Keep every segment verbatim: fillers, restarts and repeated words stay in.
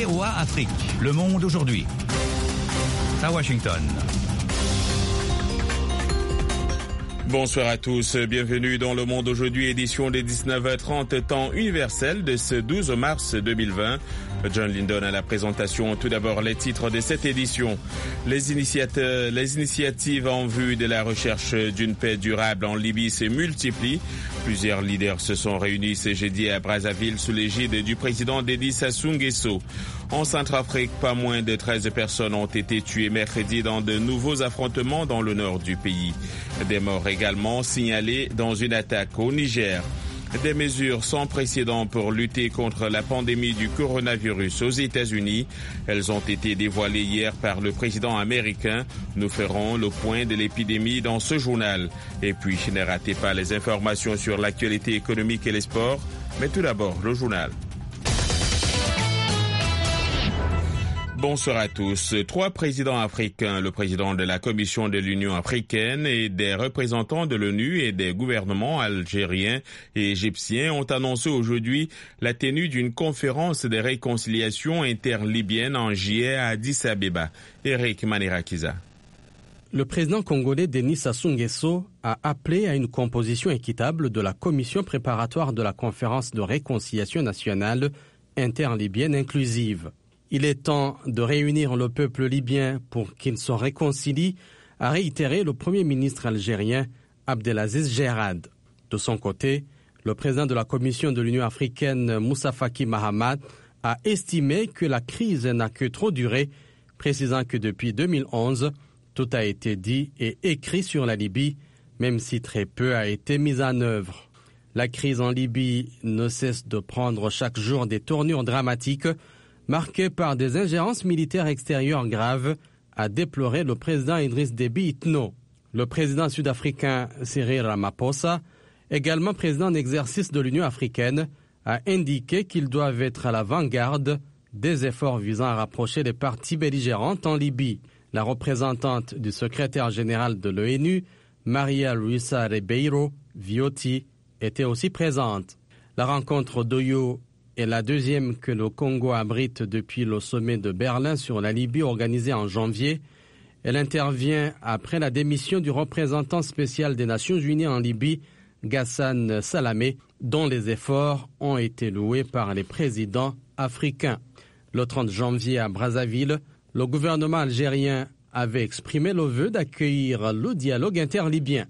V O A Afrique, Le Monde aujourd'hui. À Washington. Bonsoir à tous, bienvenue dans Le Monde aujourd'hui, édition des dix-neuf heures trente, temps universel de ce douze mars deux mille vingt. John Lindon à la présentation. Tout d'abord, les titres de cette édition. Les, initiateurs, les initiatives en vue de la recherche d'une paix durable en Libye se multiplient. Plusieurs leaders se sont réunis ce jeudi à Brazzaville sous l'égide du président Dédi Sassou Nguesso. En Centrafrique, pas moins de treize personnes ont été tuées mercredi dans de nouveaux affrontements dans le nord du pays. Des morts également signalés dans une attaque au Niger. Des mesures sans précédent pour lutter contre la pandémie du coronavirus aux États-Unis. Elles ont été dévoilées hier par le président américain. Nous ferons le point de l'épidémie dans ce journal. Et puis, ne ratez pas les informations sur l'actualité économique et les sports. Mais tout d'abord, le journal. Bonsoir à tous. Trois présidents africains, le président de la Commission de l'Union africaine et des représentants de l'ONU et des gouvernements algériens et égyptiens ont annoncé aujourd'hui la tenue d'une conférence de réconciliation interlibyenne en juillet à Addis Abeba. Eric Manirakiza. Le président congolais Denis Sassou Nguesso a appelé à une composition équitable de la commission préparatoire de la conférence de réconciliation nationale interlibyenne inclusive. Il est temps de réunir le peuple libyen pour qu'il se réconcilie, a réitéré le premier ministre algérien Abdelaziz Gerrad. De son côté, le président de la Commission de l'Union africaine Moussa Faki Mahamat a estimé que la crise n'a que trop duré, précisant que depuis deux mille onze, tout a été dit et écrit sur la Libye, même si très peu a été mis en œuvre. La crise en Libye ne cesse de prendre chaque jour des tournures dramatiques, marqué par des ingérences militaires extérieures graves, a déploré le président Idriss Déby Itno. Le président sud-africain Cyril Ramaphosa, également président en exercice de l'Union africaine, a indiqué qu'ils doivent être à l'avant-garde des efforts visant à rapprocher les parties belligérantes en Libye. La représentante du secrétaire général de l'ONU, Maria Luisa Ribeiro Viotti, était aussi présente. La rencontre d'Oyo est la deuxième que le Congo abrite depuis le sommet de Berlin sur la Libye organisé en janvier. Elle intervient après la démission du représentant spécial des Nations Unies en Libye, Ghassan Salamé, dont les efforts ont été loués par les présidents africains. Le trente janvier à Brazzaville, le gouvernement algérien avait exprimé le vœu d'accueillir le dialogue interlibyen.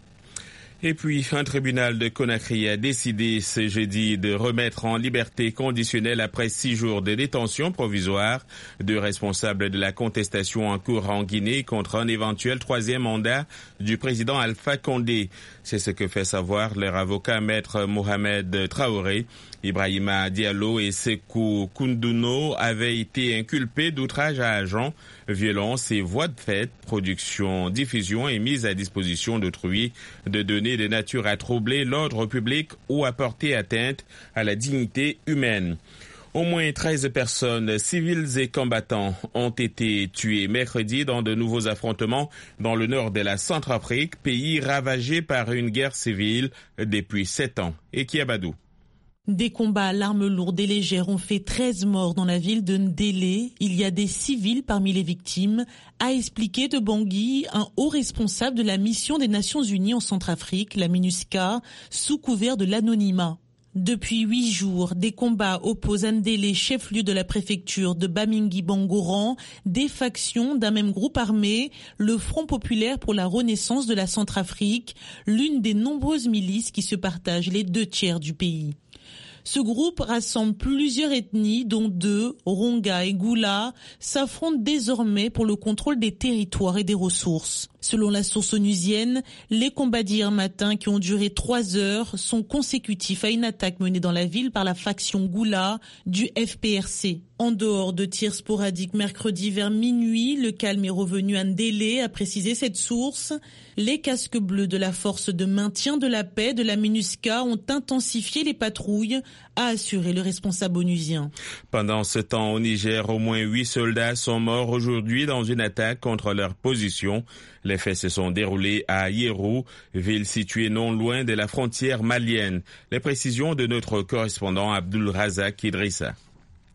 Et puis, un tribunal de Conakry a décidé ce jeudi de remettre en liberté conditionnelle après six jours de détention provisoire deux responsables de la contestation en cours en Guinée contre un éventuel troisième mandat du président Alpha Condé. C'est ce que fait savoir leur avocat maître Mohamed Traoré. Ibrahima Diallo et Sekou Koundouno avaient été inculpés d'outrage à agent, violence et voies de fait, production, diffusion et mise à disposition d'autrui de données de nature à troubler l'ordre public ou à porter atteinte à la dignité humaine. Au moins treize personnes, civiles et combattants, ont été tuées mercredi dans de nouveaux affrontements dans le nord de la Centrafrique, pays ravagé par une guerre civile depuis sept ans. Et Kiabadou. Des combats à l'arme lourde et légère ont fait treize morts dans la ville de Ndélé. Il y a des civils parmi les victimes, a expliqué de Bangui, un haut responsable de la mission des Nations Unies en Centrafrique, la MINUSCA, sous couvert de l'anonymat. Depuis huit jours, des combats opposent Ndélé, chef-lieu de la préfecture de Bamingui-Bangoran, des factions d'un même groupe armé, le Front populaire pour la renaissance de la Centrafrique, l'une des nombreuses milices qui se partagent les deux tiers du pays. Ce groupe rassemble plusieurs ethnies, dont deux, Ronga et Goula, s'affrontent désormais pour le contrôle des territoires et des ressources. Selon la source onusienne, les combats d'hier matin, qui ont duré trois heures, sont consécutifs à une attaque menée dans la ville par la faction Goula du F P R C. En dehors de tirs sporadiques mercredi vers minuit, le calme est revenu à Ndélé, a précisé cette source. Les casques bleus de la force de maintien de la paix de la MINUSCA ont intensifié les patrouilles, a assuré le responsable onusien. Pendant ce temps, au Niger, au moins huit soldats sont morts aujourd'hui dans une attaque contre leur position. Les faits se sont déroulés à Yérou, ville située non loin de la frontière malienne. Les précisions de notre correspondant Abdul Razak Idrissa.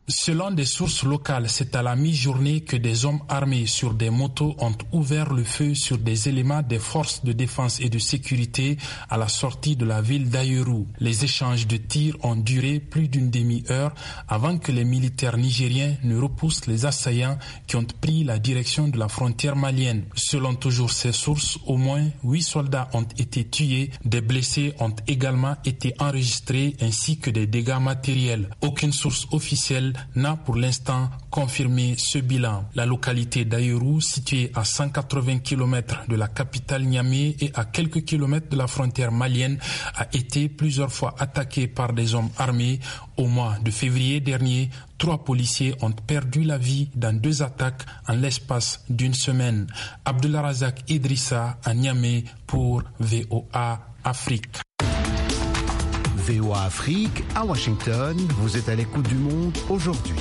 Selon des sources locales, c'est à la mi-journée que des hommes armés sur des motos ont ouvert le feu sur des éléments des forces de défense et de sécurité à la sortie de la ville d'Ayoru. Les échanges de tirs ont duré plus d'une demi-heure avant que les militaires nigériens ne repoussent les assaillants qui ont pris la direction de la frontière malienne. Selon toujours ces sources, au moins huit soldats ont été tués, des blessés ont également été enregistrés ainsi que des dégâts matériels. Aucune source officielle n'a pour l'instant confirmé ce bilan. La localité d'Ayoru, située à cent quatre-vingts kilomètres de la capitale Niamey et à quelques kilomètres de la frontière malienne, a été plusieurs fois attaquée par des hommes armés. Au mois de février dernier, trois policiers ont perdu la vie dans deux attaques en l'espace d'une semaine. Abdullah Razak Idrissa à Niamey pour V O A Afrique. V O A Afrique, à Washington, vous êtes à l'écoute du monde aujourd'hui.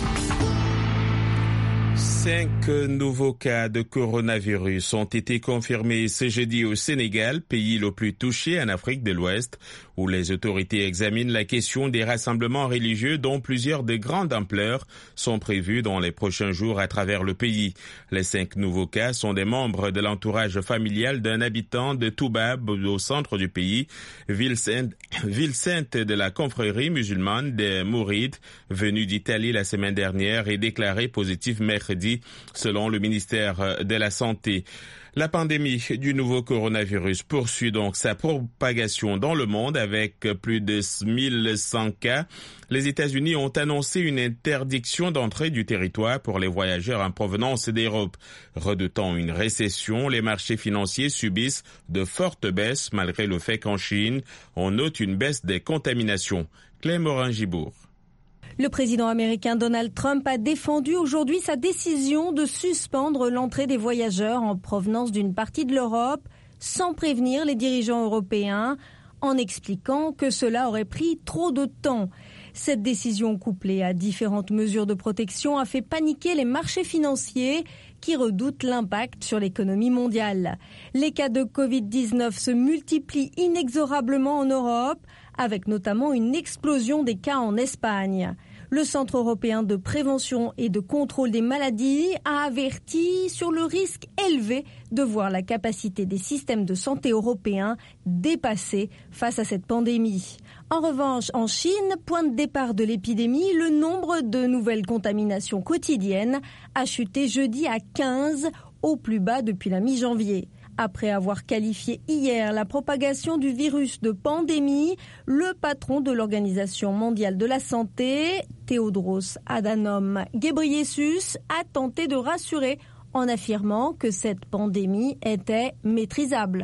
Cinq nouveaux cas de coronavirus ont été confirmés ce jeudi au Sénégal, pays le plus touché en Afrique de l'Ouest, où les autorités examinent la question des rassemblements religieux dont plusieurs de grande ampleur sont prévus dans les prochains jours à travers le pays. Les cinq nouveaux cas sont des membres de l'entourage familial d'un habitant de Toubab au centre du pays, ville sainte, ville sainte de la confrérie musulmane des Mourides, venu d'Italie la semaine dernière et déclaré positif mercredi, selon le ministère de la Santé. La pandémie du nouveau coronavirus poursuit donc sa propagation dans le monde avec plus de mille cent cas. Les États-Unis ont annoncé une interdiction d'entrée du territoire pour les voyageurs en provenance d'Europe. Redoutant une récession, les marchés financiers subissent de fortes baisses malgré le fait qu'en Chine, on note une baisse des contaminations. Clé Morin-Gibourg. Le président américain Donald Trump a défendu aujourd'hui sa décision de suspendre l'entrée des voyageurs en provenance d'une partie de l'Europe sans prévenir les dirigeants européens, en expliquant que cela aurait pris trop de temps. Cette décision, couplée à différentes mesures de protection, a fait paniquer les marchés financiers qui redoutent l'impact sur l'économie mondiale. Les cas de covid dix-neuf se multiplient inexorablement en Europe, avec notamment une explosion des cas en Espagne. Le Centre européen de prévention et de contrôle des maladies a averti sur le risque élevé de voir la capacité des systèmes de santé européens dépassée face à cette pandémie. En revanche, en Chine, point de départ de l'épidémie, le nombre de nouvelles contaminations quotidiennes a chuté jeudi à quinze, au plus bas depuis la mi-janvier. Après avoir qualifié hier la propagation du virus de pandémie, le patron de l'Organisation mondiale de la santé, Tedros Adhanom Ghebreyesus, a tenté de rassurer en affirmant que cette pandémie était maîtrisable.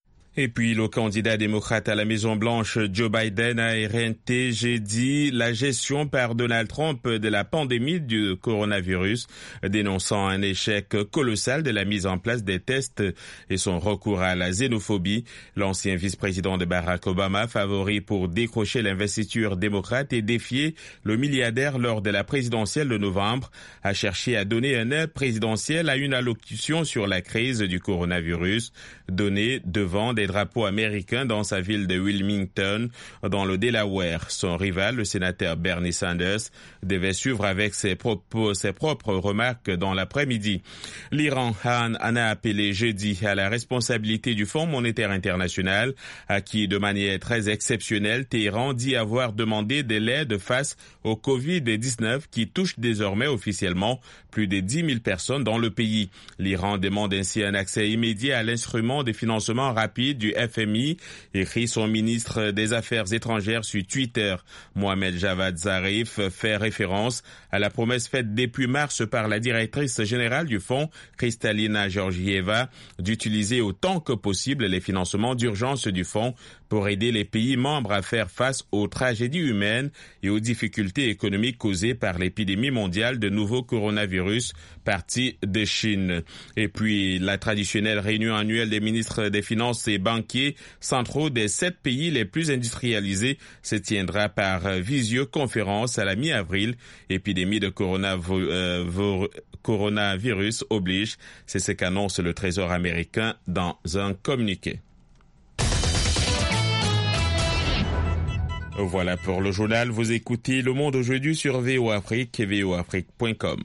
Et puis, le candidat démocrate à la Maison-Blanche, Joe Biden, a éreinté jeudi la gestion par Donald Trump de la pandémie du coronavirus, dénonçant un échec colossal de la mise en place des tests et son recours à la xénophobie. L'ancien vice-président de Barack Obama, favori pour décrocher l'investiture démocrate et défier le milliardaire lors de la présidentielle de novembre, a cherché à donner un aide présidentiel à une allocution sur la crise du coronavirus, donnée devant des drapeaux américains dans sa ville de Wilmington, dans le Delaware. Son rival, le sénateur Bernie Sanders, devait suivre avec ses propos, ses propres remarques dans l'après-midi. L'Iran en a appelé jeudi à la responsabilité du Fonds monétaire international, à qui, de manière très exceptionnelle, Téhéran dit avoir demandé de l'aide face au covid dix-neuf qui touche désormais officiellement plus de dix mille personnes dans le pays. L'Iran demande ainsi un accès immédiat à l'instrument de financement rapide du F M I, écrit son ministre des Affaires étrangères sur Twitter. Mohamed Javad Zarif fait référence à la promesse faite depuis mars par la directrice générale du fonds, Kristalina Georgieva, d'utiliser autant que possible les financements d'urgence du fonds pour aider les pays membres à faire face aux tragédies humaines et aux difficultés économiques causées par l'épidémie mondiale de nouveau coronavirus parti de Chine. Et puis, la traditionnelle réunion annuelle des ministres des Finances et banquiers centraux des sept pays les plus industrialisés se tiendra par visioconférence à la mi-avril. Épidémie de coronav- euh, coronavirus oblige. C'est ce qu'annonce le Trésor américain dans un communiqué. Voilà pour le journal. Vous écoutez Le Monde aujourd'hui sur V O Afrique et v o afrique point com.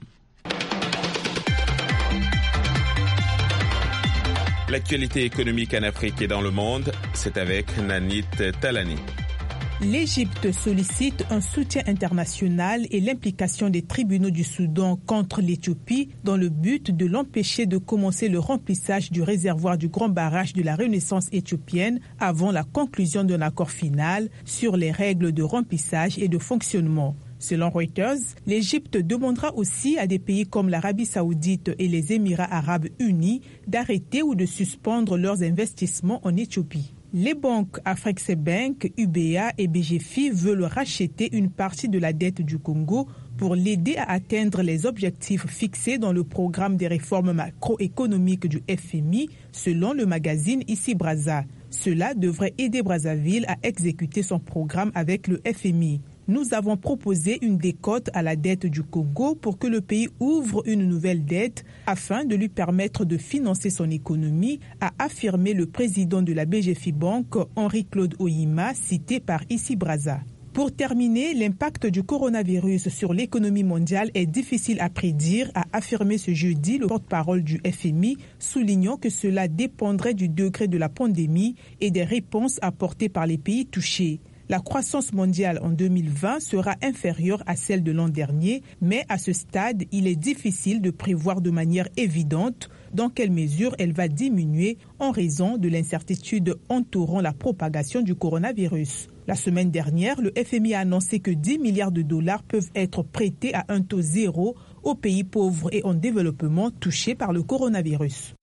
L'actualité économique en Afrique et dans le monde, c'est avec Nanit Talani. L'Égypte sollicite un soutien international et l'implication des tribunaux du Soudan contre l'Éthiopie dans le but de l'empêcher de commencer le remplissage du réservoir du grand barrage de la Renaissance éthiopienne avant la conclusion d'un accord final sur les règles de remplissage et de fonctionnement. Selon Reuters, l'Égypte demandera aussi à des pays comme l'Arabie saoudite et les Émirats arabes unis d'arrêter ou de suspendre leurs investissements en Éthiopie. Les banques Afreximbank, U B A et B G F I veulent racheter une partie de la dette du Congo pour l'aider à atteindre les objectifs fixés dans le programme des réformes macroéconomiques du F M I, selon le magazine Ici Brazza. Cela devrait aider Brazzaville à exécuter son programme avec le F M I. Nous avons proposé une décote à la dette du Congo pour que le pays ouvre une nouvelle dette afin de lui permettre de financer son économie, a affirmé le président de la B G F I Bank, Henri-Claude Oyima, cité par Ici Brazza. Pour terminer, l'impact du coronavirus sur l'économie mondiale est difficile à prédire, a affirmé ce jeudi le porte-parole du F M I, soulignant que cela dépendrait du degré de la pandémie et des réponses apportées par les pays touchés. La croissance mondiale en deux mille vingt sera inférieure à celle de l'an dernier, mais à ce stade, il est difficile de prévoir de manière évidente dans quelle mesure elle va diminuer en raison de l'incertitude entourant la propagation du coronavirus. La semaine dernière, le F M I a annoncé que dix milliards de dollars peuvent être prêtés à un taux zéro aux pays pauvres et en développement touchés par le coronavirus.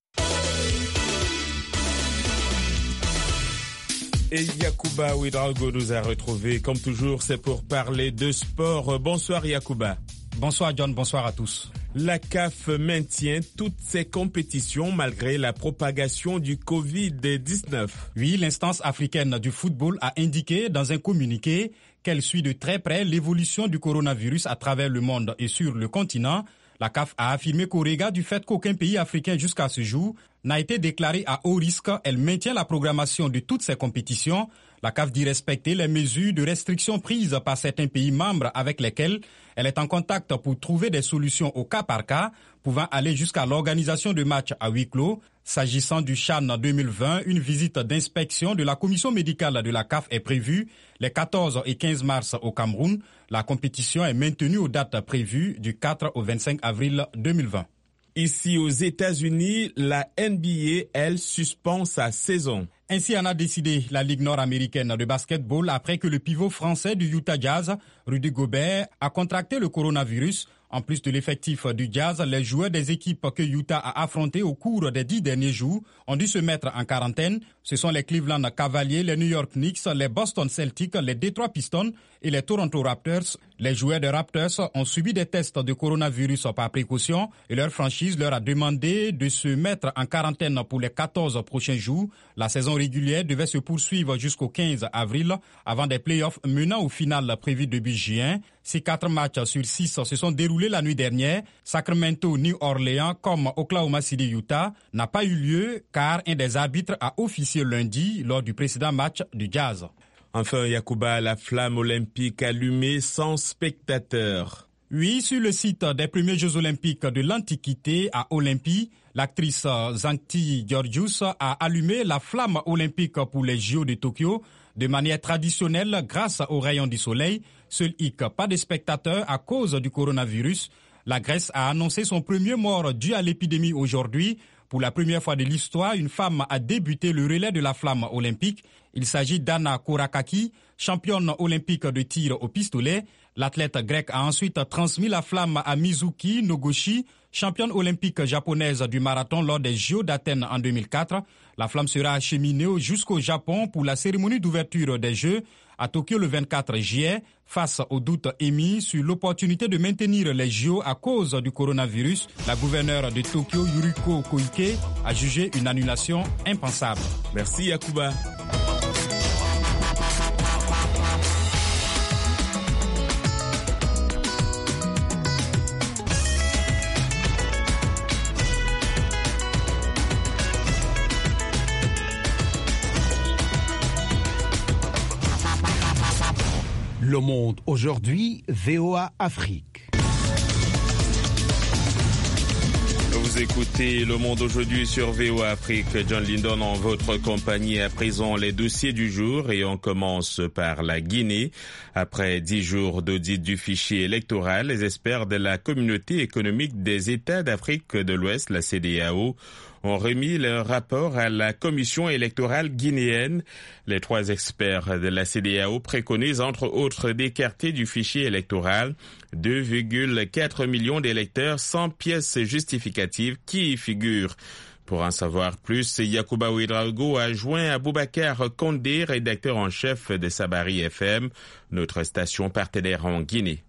Et Yacouba Ouedraogo nous a retrouvés. Comme toujours, c'est pour parler de sport. Bonsoir Yacouba. Bonsoir John, bonsoir à tous. La C A F maintient toutes ses compétitions malgré la propagation du covid dix-neuf. Oui, l'instance africaine du football a indiqué dans un communiqué qu'elle suit de très près l'évolution du coronavirus à travers le monde et sur le continent. La C A F a affirmé qu'au regard du fait qu'aucun pays africain jusqu'à ce jour n'a été déclaré à haut risque, elle maintient la programmation de toutes ces compétitions. La C A F dit respecter les mesures de restriction prises par certains pays membres avec lesquels elle est en contact pour trouver des solutions au cas par cas, pouvant aller jusqu'à l'organisation de matchs à huis clos. S'agissant du CHAN deux mille vingt, une visite d'inspection de la commission médicale de la C A F est prévue les quatorze et quinze mars au Cameroun. La compétition est maintenue aux dates prévues du quatre au vingt-cinq avril deux mille vingt. Ici aux États-Unis, la N B A, elle, suspend sa saison. Ainsi en a décidé la Ligue nord-américaine de basketball après que le pivot français du Utah Jazz, Rudy Gobert, a contracté le coronavirus. En plus de l'effectif du Jazz, les joueurs des équipes que Utah a affrontées au cours des dix derniers jours ont dû se mettre en quarantaine. Ce sont les Cleveland Cavaliers, les New York Knicks, les Boston Celtics, les Detroit Pistons et les Toronto Raptors. Les joueurs des Raptors ont subi des tests de coronavirus par précaution et leur franchise leur a demandé de se mettre en quarantaine pour les quatorze prochains jours. La saison régulière devait se poursuivre jusqu'au quinze avril avant des playoffs menant au final prévu début juin. Ces quatre matchs sur six se sont déroulés la nuit dernière. Sacramento, New Orleans comme Oklahoma City, Utah n'a pas eu lieu car un des arbitres a officié lundi lors du précédent match du Jazz. Enfin, Yacouba, la flamme olympique allumée sans spectateurs. Oui, sur le site des premiers Jeux olympiques de l'Antiquité à Olympie, l'actrice Zancti Georgiou a allumé la flamme olympique pour les J O de Tokyo de manière traditionnelle grâce aux rayons du soleil. Seul hic, pas de spectateurs à cause du coronavirus. La Grèce a annoncé son premier mort dû à l'épidémie aujourd'hui. Pour la première fois de l'histoire, une femme a débuté le relais de la flamme olympique. Il s'agit d'Anna Kourakaki, championne olympique de tir au pistolet. L'athlète grecque a ensuite transmis la flamme à Mizuki Nogoshi, championne olympique japonaise du marathon lors des J O d'Athènes en deux mille quatre. La flamme sera acheminée jusqu'au Japon pour la cérémonie d'ouverture des Jeux à Tokyo le vingt-quatre juillet. Face aux doutes émis sur l'opportunité de maintenir les J O à cause du coronavirus, la gouverneure de Tokyo, Yuriko Koike, a jugé une annulation impensable. Merci Yacouba. Le Monde aujourd'hui, V O A Afrique. Vous écoutez Le Monde aujourd'hui sur V O A Afrique. John Lindon en votre compagnie. À présent, les dossiers du jour et on commence par la Guinée. Après dix jours d'audit du fichier électoral, les experts de la Communauté économique des États d'Afrique de l'Ouest, la C D A O, ont remis leur rapport à la commission électorale guinéenne. Les trois experts de la C D A O préconisent entre autres d'écarter du fichier électoral deux virgule quatre millions d'électeurs sans pièces justificatives qui y figurent. Pour en savoir plus, Yacouba Ouedraogo a joint Aboubacar Condé, rédacteur en chef de Sabari F M, notre station partenaire en Guinée.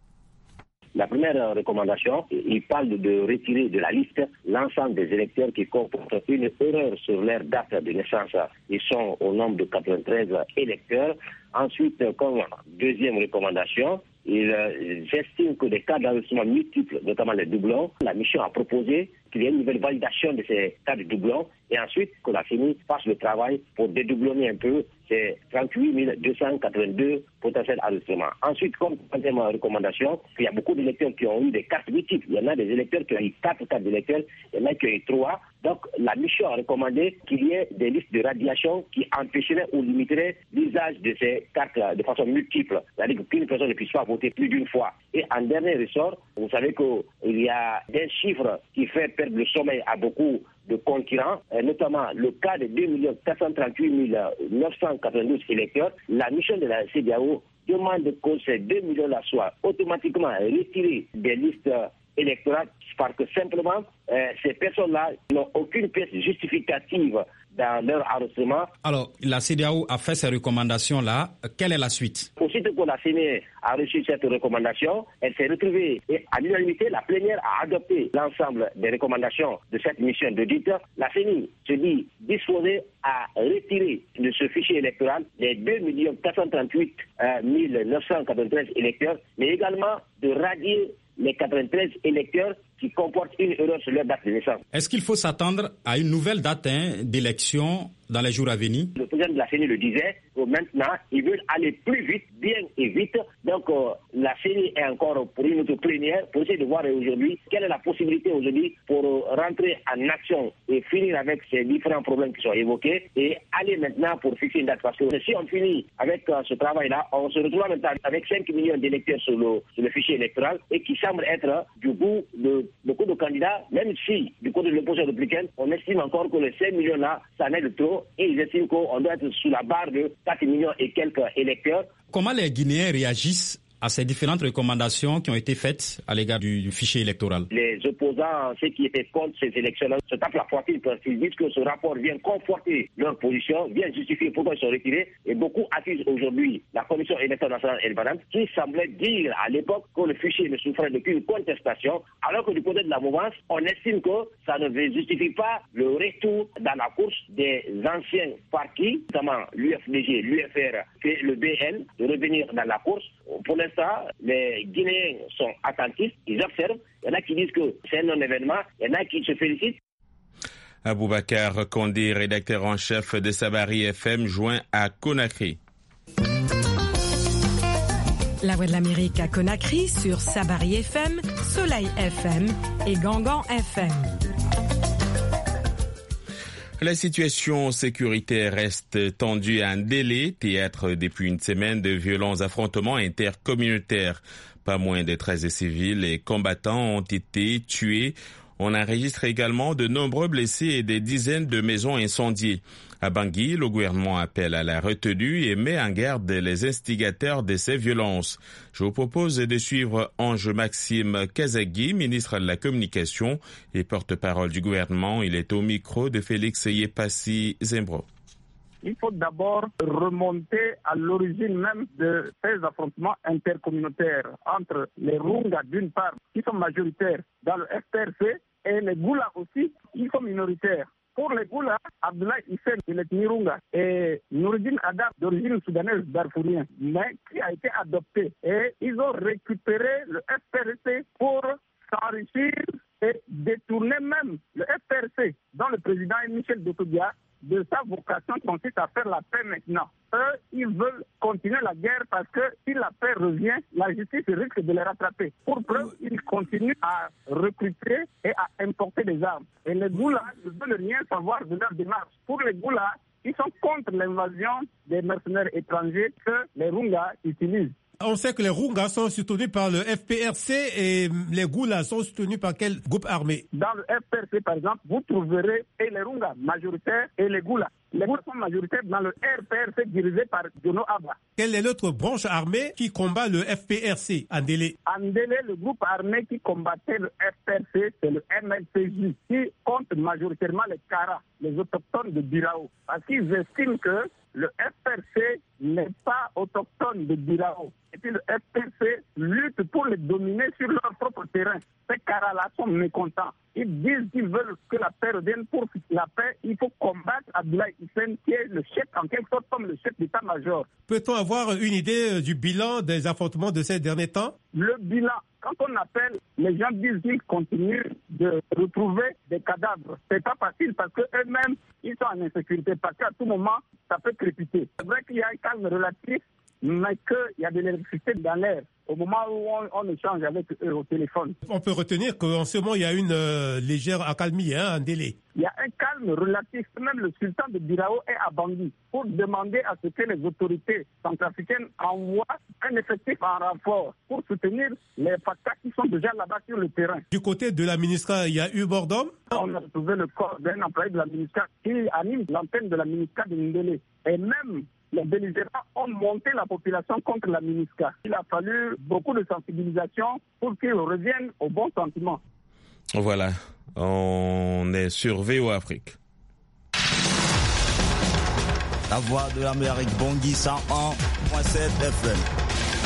La première recommandation, il parle de retirer de la liste l'ensemble des électeurs qui comportent une erreur sur leur date de naissance. Ils sont au nombre de quatre-vingt-treize électeurs. Ensuite, comme deuxième recommandation, il estime que des cas d'enregistrement multiples, notamment les doublons, la mission a proposé qu'il y ait une nouvelle validation de ces cas de doublons et ensuite que la C E N I fasse le travail pour dédoublonner un peu ces trente-huit mille deux cent quatre-vingt-deux potentiels enregistrements. Ensuite, comme troisième recommandation, il y a beaucoup d'électeurs qui ont eu des cartes multiples. Il y en a des électeurs qui ont eu quatre cartes d'électeurs, il y en a qui ont eu trois. Donc, la mission a recommandé qu'il y ait des listes de radiation qui empêcheraient ou limiteraient l'usage de ces cartes de façon multiple. C'est-à-dire qu'une personne ne puisse pas voter plus d'une fois. Et en dernier ressort, vous savez qu'il y a des chiffres qui font perdre le sommeil à beaucoup de concurrents, notamment le cas de deux millions quatre cent trente-huit mille neuf cent quatre-vingt-douze électeurs. La mission de la C D A O demande que ces deux millions-là soient automatiquement retirés des listes électorales parce que simplement, euh, ces personnes-là n'ont aucune pièce justificative dans leur enregistrement. Alors, la C D A O a fait ces recommandations-là. Quelle est la suite? Aussitôt que la C E N I a reçu cette recommandation, elle s'est retrouvée et à l'unanimité, la plénière a adopté l'ensemble des recommandations de cette mission d'audit. La C E N I se dit disposée à retirer de ce fichier électoral les deux millions quatre cent trente-huit mille neuf cent quatre-vingt-treize électeurs, mais également de radier les quatre-vingt-treize électeurs qui comportent une erreur sur leur date de naissance. Est-ce qu'il faut s'attendre à une nouvelle date hein, d'élection dans les jours à venir? Le président de la C E N I le disait, que maintenant, ils veulent aller plus vite, bien et vite. Donc, euh, la C E N I est encore pour une autre plénière pour essayer de voir aujourd'hui quelle est la possibilité aujourd'hui pour euh, rentrer en action et finir avec ces différents problèmes qui sont évoqués et aller maintenant pour fixer une date. Parce que si on finit avec euh, ce travail-là, on se retrouve maintenant avec cinq millions d'électeurs sur le, sur le fichier électoral et qui semble être euh, du goût de beaucoup de candidats, même si du côté de l'opposition républicaine, on estime encore que les cinq millions-là, ça n'est de trop et ils estiment qu'on doit être sous la barre de quatre millions et quelques électeurs. Comment les Guinéens réagissent à ces différentes recommandations qui ont été faites à l'égard du, du fichier électoral? Les opposants, ceux qui étaient contre ces élections-là, se tapent la poitrine parce qu'ils disent que ce rapport vient conforter leur position, vient justifier pourquoi ils sont retirés. Et beaucoup accusent aujourd'hui la Commission électorale nationale indépendante qui semblait dire à l'époque que le fichier ne souffrait d'aucune contestation, alors que du côté de la mouvance, on estime que ça ne justifie pas le retour dans la course des anciens partis, notamment l'U F D G, l'U F R et le B N, de revenir dans la course. Pour l'instant, les Guinéens sont attentifs, ils observent. Il y en a qui disent que c'est un non-événement, il y en a qui se félicitent. Aboubacar Condé, rédacteur en chef de Sabari F M, joint à Conakry. La Voix de l'Amérique à Conakry sur Sabari F M, Soleil F M et Gangan F M. La situation sécuritaire reste tendue à Ndélé, théâtre depuis une semaine de violents affrontements intercommunautaires. Pas moins de treize civils et combattants ont été tués. On enregistre également de nombreux blessés et des dizaines de maisons incendiées. À Bangui, le gouvernement appelle à la retenue et met en garde les instigateurs de ces violences. Je vous propose de suivre Ange-Maxime Kazagui, ministre de la Communication et porte-parole du gouvernement. Il est au micro de Félix Yepassi Zembro. Il faut d'abord remonter à l'origine même de ces affrontements intercommunautaires entre les Runga d'une part, qui sont majoritaires dans le F P R C, et les Goula aussi, qui sont minoritaires. Pour les Goula, Abdoulaye Hissène, il est Nirunga, et Noureddine Adab, d'origine soudanaise darfourien, mais qui a été adopté. Et ils ont récupéré le F P R C pour s'enrichir et détourner même le F P R C, dont le président est Michel Doumbouya, de sa vocation consiste à faire la paix maintenant. Eux, ils veulent continuer la guerre parce que si la paix revient, la justice risque de les rattraper. Pour preuve, ils continuent à recruter et à importer des armes. Et les Goulas ne veulent rien savoir de leur démarche. Pour les Goulas, ils sont contre l'invasion des mercenaires étrangers que les Rungas utilisent. On sait que les Rungas sont soutenus par le F P R C et les Goulas sont soutenus par quel groupe armé? Dans le F P R C, par exemple, vous trouverez et les Rungas majoritaires et les Goulas. Les Goulas sont majoritaires dans le R P R C dirigé par Jono Aba. Quelle est l'autre branche armée qui combat le F P R C, Andélé? Andélé, le groupe armé qui combattait le F P R C, c'est le M L C J, qui compte majoritairement les Kara, les autochtones de Birao. Parce qu'ils estiment que le F P R C n'est pas autochtone de Birao. Et puis le F P R C lutte pour les dominer sur leur propre terrain. Ces Kara-là sont mécontents. Ils disent qu'ils veulent que la paix revienne. Pour la paix, il faut combattre Abdoulaye Hissène, qui est le chef, en quelque sorte, comme le chef d'état-major. Peut-on avoir une idée du bilan des affrontements de ces derniers temps? Le bilan, quand on appelle, les gens disent qu'ils continuent de retrouver des cadavres. C'est pas facile parce qu'eux-mêmes, ils sont en insécurité. Parce qu'à tout moment, ça peut crépiter. C'est vrai qu'il y a un calme relatif, mais qu'il y a de l'électricité dans l'air au moment où on, on échange avec eux au téléphone. On peut retenir qu'en ce moment, il y a une euh, légère accalmie, hein, un délai. Il y a un calme relatif. Même le sultan de Birao est à Bangui pour demander à ce que les autorités centrafricaines envoient un effectif en renfort pour soutenir les Fatas qui sont déjà là-bas sur le terrain. Du côté de la MINUSCA, il y a eu bord d'homme. On a retrouvé le corps d'un employé de la MINUSCA qui anime l'antenne de la MINUSCA de Ndélé. Et même les belligérants ont monté la population contre la MINUSCA. Il a fallu beaucoup de sensibilisation pour qu'ils reviennent au bon sentiment. Voilà, on est sur V O Afrique. La voix de l'Amérique, Bangui cent un virgule sept F M.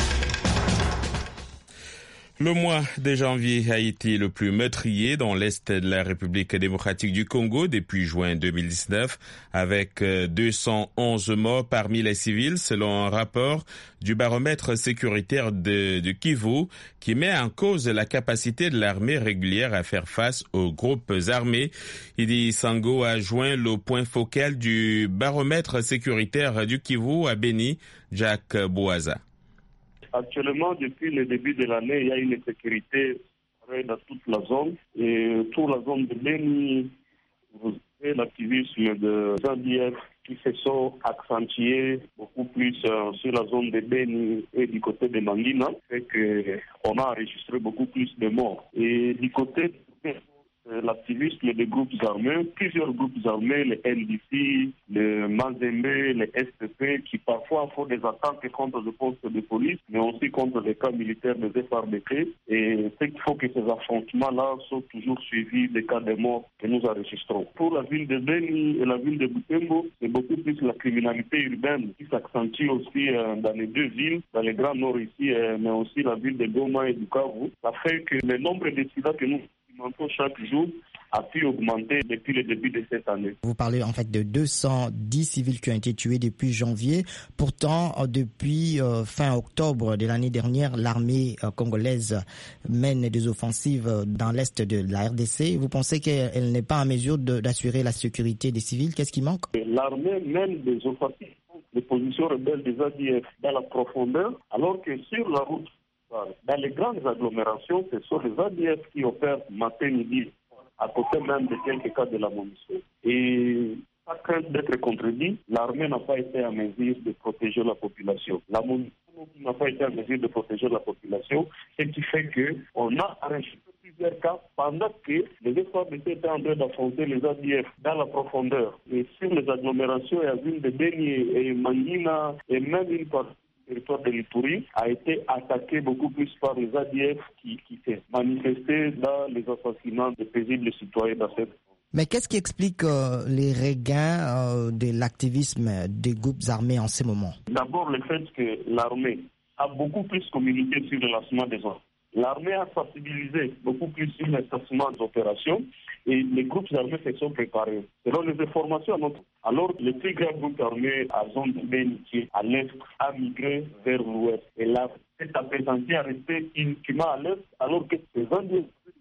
Le mois de janvier a été le plus meurtrier dans l'est de la République démocratique du Congo depuis juin deux mille dix-neuf, avec deux cent onze morts parmi les civils, selon un rapport du baromètre sécuritaire de, de Kivu, qui met en cause la capacité de l'armée régulière à faire face aux groupes armés. Idi Sango a joint le point focal du baromètre sécuritaire du Kivu à Beni, Jacques Boaza. Actuellement, depuis le début de l'année, il y a une insécurité dans toute la zone. Et toute la zone de Beni, vous avez l'activisme de A D F qui se sont accentués beaucoup plus euh, sur la zone de Beni et du côté de Mangina. Fait qu'on a enregistré beaucoup plus de morts. Et du côté de l'activisme des groupes armés, plusieurs groupes armés, les N D C, le Mazembe, les S P P, qui parfois font des attaques contre les postes de police, mais aussi contre les camps militaires des F R D C. Et c'est qu'il faut que ces affrontements-là soient toujours suivis des cas de morts que nous enregistrons. Pour la ville de Beni et la ville de Butembo, c'est beaucoup plus la criminalité urbaine qui s'accentue aussi euh, dans les deux villes, dans les grands nord ici, euh, mais aussi la ville de Goma et Bukavu. Ça fait que le nombre de soldats que nous chaque jour a pu augmenter depuis le début de cette année. Vous parlez en fait de deux cent dix civils qui ont été tués depuis janvier. Pourtant, depuis euh, fin octobre de l'année dernière, l'armée euh, congolaise mène des offensives dans l'est de la R D C. Vous pensez qu'elle n'est pas en mesure de, d'assurer la sécurité des civils? Qu'est-ce qui manque? L'armée mène des offensives, les positions rebelles des A D F dans la profondeur, alors que sur la route, dans les grandes agglomérations, ce sont les A D F qui opèrent matin, midi, à côté même de quelques cas de la MONUSCO. Et pas crainte d'être contredit, l'armée n'a pas été en mesure de protéger la population. La MONUSCO n'a pas été en mesure de protéger la population, ce qui fait qu'on a enregistré plusieurs cas pendant que les F A R D C étaient en train d'affronter les A D F dans la profondeur. Et sur les agglomérations, il y a ville de Beni et Mangina et même une partie le territoire de l'Ituri a été attaqué beaucoup plus par les A D F qui, qui s'est manifesté dans les assassinats de paisibles citoyens dans cette. Mais qu'est-ce qui explique euh, les regains euh, de l'activisme des groupes armés en ce moment? D'abord, le fait que l'armée a beaucoup plus communiqué sur le lancement des armes. L'armée a sensibilisé beaucoup plus sur le lancement des opérations et les groupes armés se sont préparés. Selon les informations, alors le plus grand groupe armé à zone de Beni, à l'est, a migré vers l'ouest. Et là, cet apaisanté a resté uniquement à l'est, alors que ces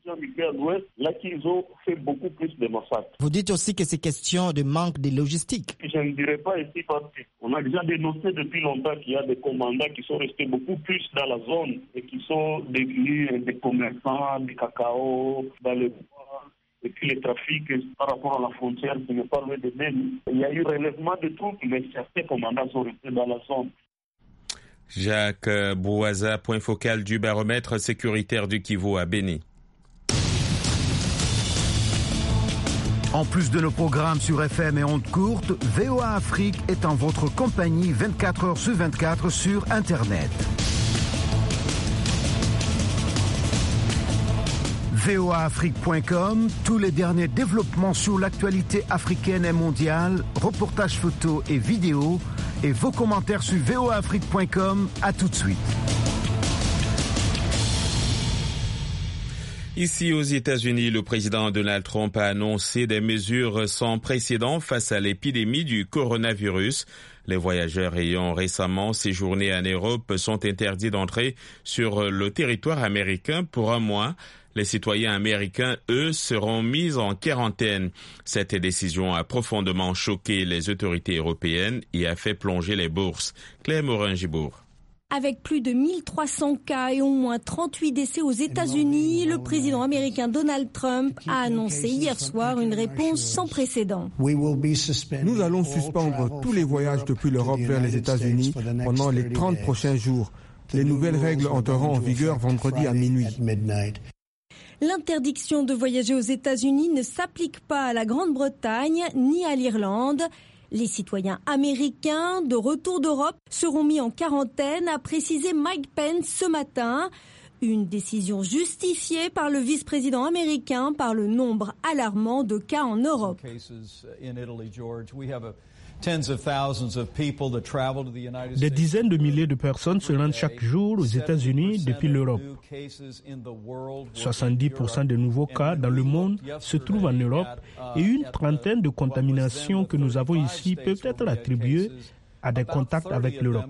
migré à l'ouest, là qu'ils ont fait beaucoup plus de massacres. Vous dites aussi que c'est question de manque de logistique. Je ne dirais pas ici parce qu'on a déjà dénoncé depuis longtemps qu'il y a des commandants qui sont restés beaucoup plus dans la zone et qui sont devenus des commerçants, des cacao, dans le bois. Et puis les trafics par rapport à la frontière, ce n'est pas loin de même. Il y a eu relèvement de troupes, mais certains commandants sont restés dans la zone. Jacques Bouaza, point focal du baromètre sécuritaire du Kivu à Béni. En plus de nos programmes sur F M et ondes courtes, V O A Afrique est en votre compagnie vingt-quatre heures sur vingt-quatre sur Internet. V O A Afrique point com, tous les derniers développements sur l'actualité africaine et mondiale, reportages photos et vidéos, et vos commentaires sur V O A Afrique point com. À tout de suite. Ici aux États-Unis, le président Donald Trump a annoncé des mesures sans précédent face à l'épidémie du coronavirus. Les voyageurs ayant récemment séjourné en Europe sont interdits d'entrer sur le territoire américain pour un mois. Les citoyens américains, eux, seront mis en quarantaine. Cette décision a profondément choqué les autorités européennes et a fait plonger les bourses. Claire Morin-Gibourg. Avec plus de mille trois cents cas et au moins trente-huit décès aux États-Unis, le président américain Donald Trump a annoncé hier soir une réponse sans précédent. Nous allons suspendre tous les voyages depuis l'Europe vers les États-Unis pendant les trente prochains jours. Les nouvelles règles entreront en vigueur vendredi à minuit. L'interdiction de voyager aux États-Unis ne s'applique pas à la Grande-Bretagne ni à l'Irlande. Les citoyens américains de retour d'Europe seront mis en quarantaine, a précisé Mike Pence ce matin. Une décision justifiée par le vice-président américain par le nombre alarmant de cas en Europe. Des dizaines de milliers de personnes se rendent chaque jour aux États-Unis depuis l'Europe. soixante-dix pour cent des nouveaux cas dans le monde se trouvent en Europe et une trentaine de contaminations que nous avons ici peuvent être attribuées à des contacts avec l'Europe.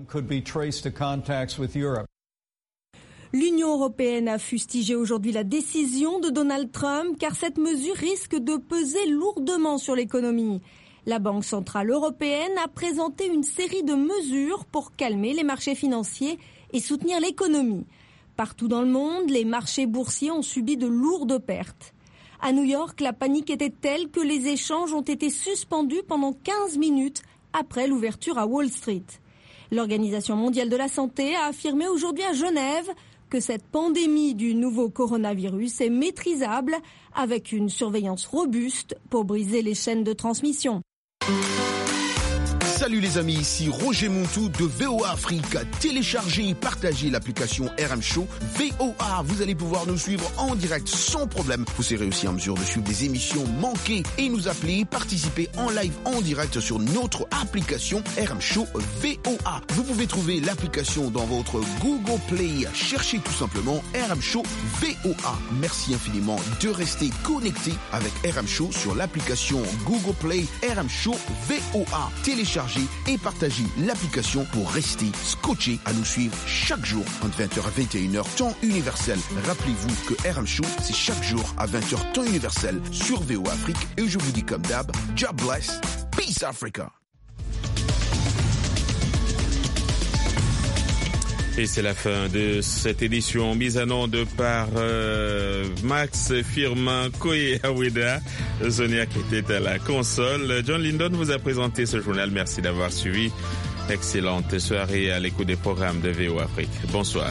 L'Union européenne a fustigé aujourd'hui la décision de Donald Trump car cette mesure risque de peser lourdement sur l'économie. La Banque centrale européenne a présenté une série de mesures pour calmer les marchés financiers et soutenir l'économie. Partout dans le monde, les marchés boursiers ont subi de lourdes pertes. À New York, la panique était telle que les échanges ont été suspendus pendant quinze minutes après l'ouverture à Wall Street. L'Organisation mondiale de la santé a affirmé aujourd'hui à Genève que cette pandémie du nouveau coronavirus est maîtrisable avec une surveillance robuste pour briser les chaînes de transmission. Salut les amis, ici Roger Montou de V O A Afrique. Téléchargez et partagez l'application R M Show V O A. Vous allez pouvoir nous suivre en direct sans problème. Vous serez aussi en mesure de suivre des émissions manquées et nous appeler, participer en live en direct sur notre application R M Show V O A. Vous pouvez trouver l'application dans votre Google Play. Cherchez tout simplement R M Show V O A. Merci infiniment de rester connecté avec R M Show sur l'application Google Play R M Show V O A. Téléchargez et partagez l'application pour rester scotché à nous suivre chaque jour entre vingt heures et vingt et une heures temps universel. Rappelez-vous que R M Show, c'est chaque jour à vingt heures temps universel sur V O A Afrique. Et je vous dis comme d'hab, God bless, peace Africa. Et c'est la fin de cette édition mise en onde par euh, Max Firmin Koye Aweda, Zonia qui était à la console. John Lindon vous a présenté ce journal. Merci d'avoir suivi. Excellente soirée à l'écoute des programmes de V O A Afrique. Bonsoir.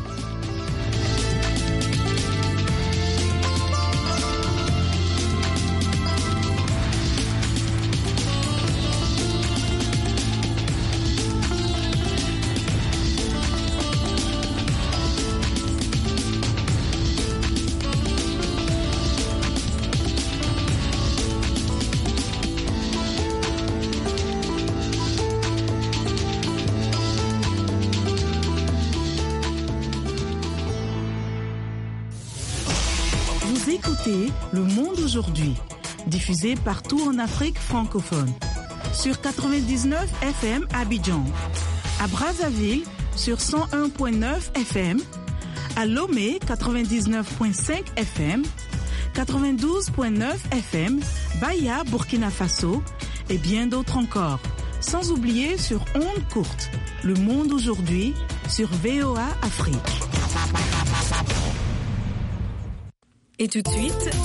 Le Monde aujourd'hui, diffusé partout en Afrique francophone. Sur quatre-vingt-dix-neuf F M à Abidjan, à Brazzaville sur cent un virgule neuf F M, à Lomé quatre-vingt-dix-neuf virgule cinq F M, quatre-vingt-douze virgule neuf F M, Bahia, Burkina Faso et bien d'autres encore. Sans oublier sur ondes courtes, Le Monde aujourd'hui sur V O A Afrique. Et tout de suite,